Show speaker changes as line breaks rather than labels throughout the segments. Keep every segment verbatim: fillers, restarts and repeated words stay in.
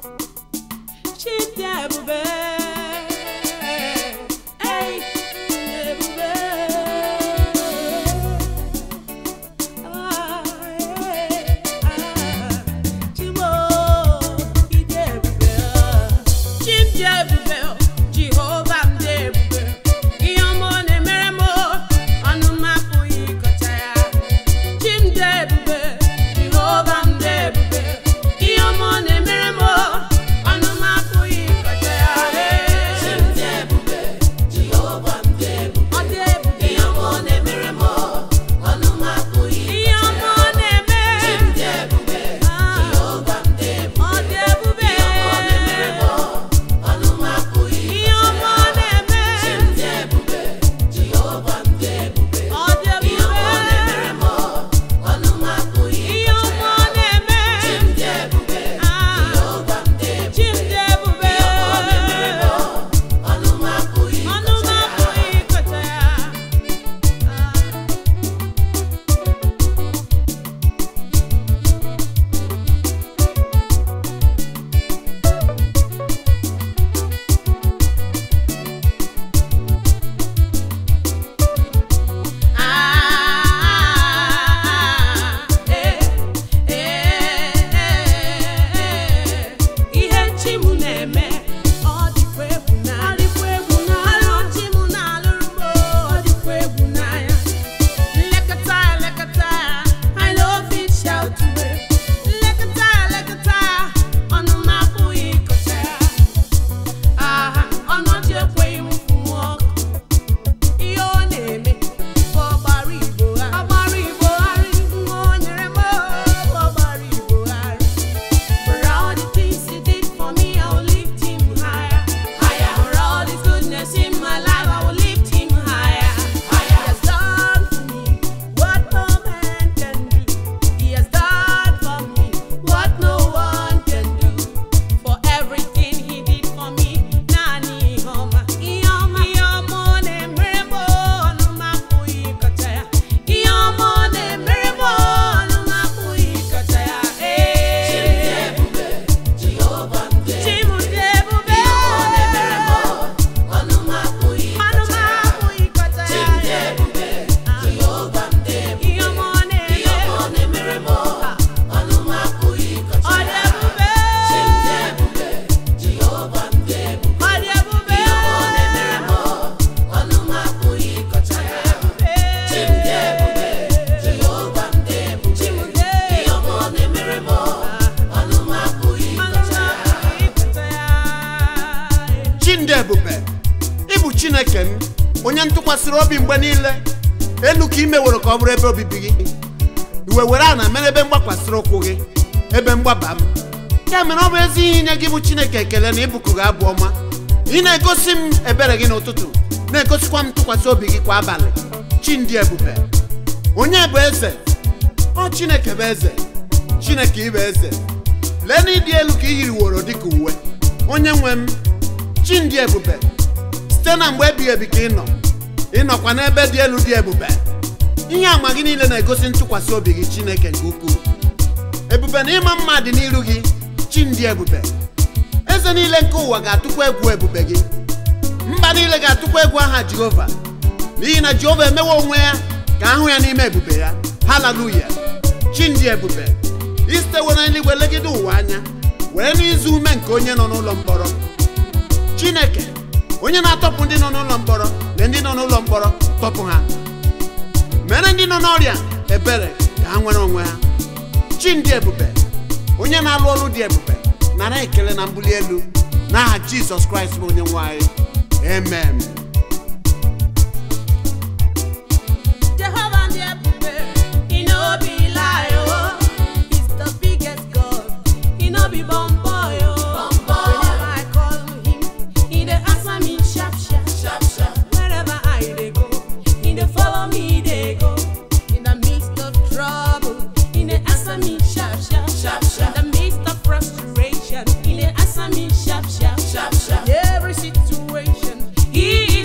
Ebube ibu Chineke m onye ntụkwasịrị obi mgbe niile elu ka ime were ka ọ bụrụ ebe obibi gị iwe were ana mere ebe mgbakwasịrị ụkwụ gị ebe mgbaba m ya mere ọ bụ ezi ihe nye gị bụ Chineke ekele na ịbụkụ gị abụ ọma ị na-egosi m ebere gị n'ụtụtụ na-egosikwa m ntụkwasị obi gị kwa abalị chi ndị ebube onye bụ eze ọ Chineke bụ eze Chineke ịbụ eze lee na ịdị elu ka ị yiriworo dịka uwe onye nwe m chi ndị ebube site na mgbe ebighị ebi ka ị nọ ịnọkwa n'ebe dị elu dị ebube ihe ama gị niile na-egosi ntụkwasị obi gị Chineke nke ukwuu ebube na ịma mma dị n'iru gị chi ndị ebube eze niile nke ụwa ga-atụkwa egwu ebube gị mba niile ga-atụkwa egwu aha Jehova n'ihi na Jehova emewe onwe ya ka ahụ ya n'ime ebube ya haleluya chi ndị ebube isitewe na eluigwe legide ụwa anya wee n'izu ume nke onye nọ n'ụlọ mkpọrọ Chineke onye na-atọpụ ndị nọ n'ụlọ mkpọrọ na ndị nọ n'ụlọ mkpọrọ tọpụ ha mere ndị nọ n'ọrịa ebere ka ha nwere onwe ha chi ndị ebube onye na-alụ ọrụ dị ebube nara ekele na mbuli elu n'aha Jizọs Kraịst bụ onye nwe anyị amen.
Every situation, he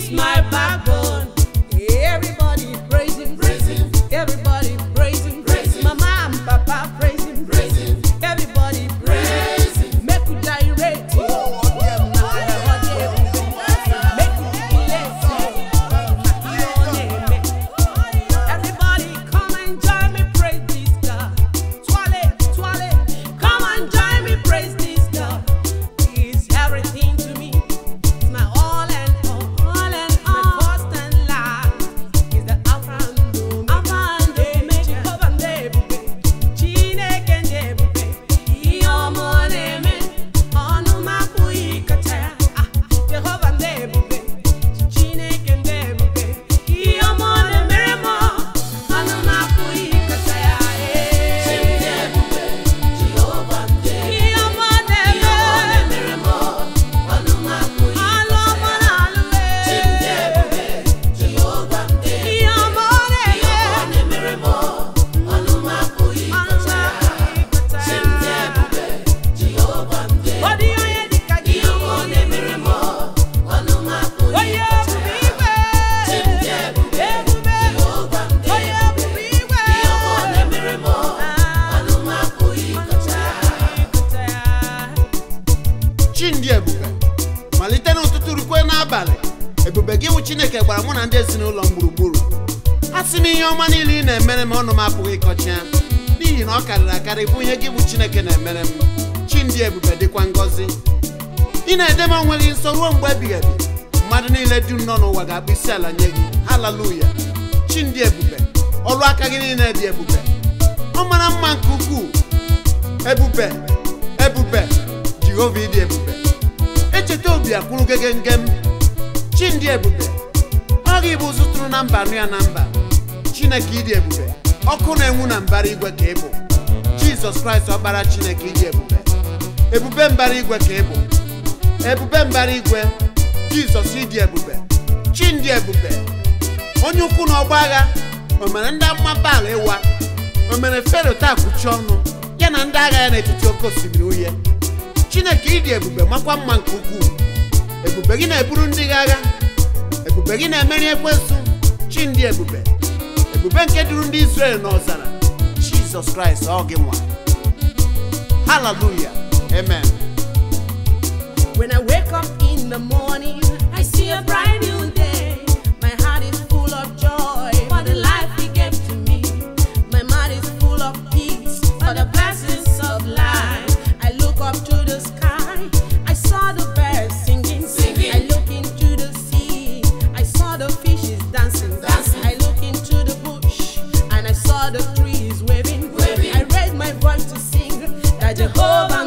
ebube gị wụ Chineke gbara mụ na ndị ezinụlọ m gburugburu. Asị m ihe ọma niile ị na-emere m ọnụ m apụghị ịkọcha n'ihi na ọ karịrị akarị bụ ihe gị bụ Chineke na-emere m. Chi ndị ebube dịkwa ngọzi. Ị na-ede m onwe gị nsọ ruo mgbe ebighị ebi. Mmadụ niile dum nọ n'ụwa ga-akpụ isi ala nye gị. Haleluya. Chi ndị ebube, ọrụ aka gị niile dị ebube. Ọ mara mma nke ukwuu. Ebube, ebube, Jehova ịdị ebube. Echeta obi akwụrụ gege ngem. Chi ndị ebube, ọ gị bụ ụzụ tụrụ na mba nụ ya na mba. Chineke ịdị ebube, ọkụ na-enwu na mbara igwe ka ị bụ. Jizọs Kraịst ọkpara Chineke ịdị ebube. Ebube mbara igwe ka ị bụ. Ebube mbara igwe, Jizọs ịdị ebube. Chi ndị ebube, onye ukwu na ọgba agha, o mere ndị amụma Baal ịwa, o mere Fero taa kpuchi ọnụ ya na ndị agha ya n'etiti oke osimiri uhie. Chineke ịdị ebube makwa mma nke ukwuu. Ebube gị na-eburu ndị gị agha. Ebube gị na-emeri ekwensu. Chi ndị ebube, ebube nke duru ndị Izrel n'ọzara. Jizọs Kraịst ọ gị nwa. Hallelujah. Amen.
When I wake up in the morning, I see a bright new day. My heart is full of joy for the life He gave to me. My mind is full of peace for the blessings of life. I look up to the sky, I saw the birds singing. singing. I look into the sea, I saw the fishes dancing. dancing. I look into the bush, and I saw the trees waving. waving. I raised my voice to sing that Jehovah